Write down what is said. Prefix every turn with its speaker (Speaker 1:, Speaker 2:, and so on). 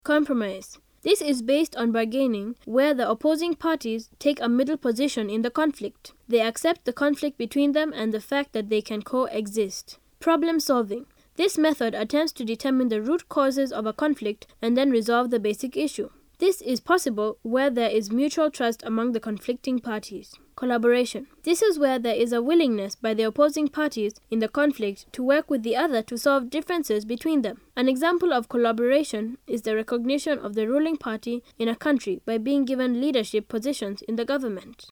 Speaker 1: Compromise. This is based on bargaining, where the opposing parties take a middle position in the conflict. They accept the conflict between them and the fact that they can coexist. Problem solving. This method attempts to determine the root causes of a conflict and then resolve the basic issue. This is possible where there is mutual trust among the conflicting parties. Collaboration. This is where there is a willingness by the opposing parties in the conflict to work with the other to solve differences between them. An example of collaboration is the recognition of the ruling party in a country by being given leadership positions in the government.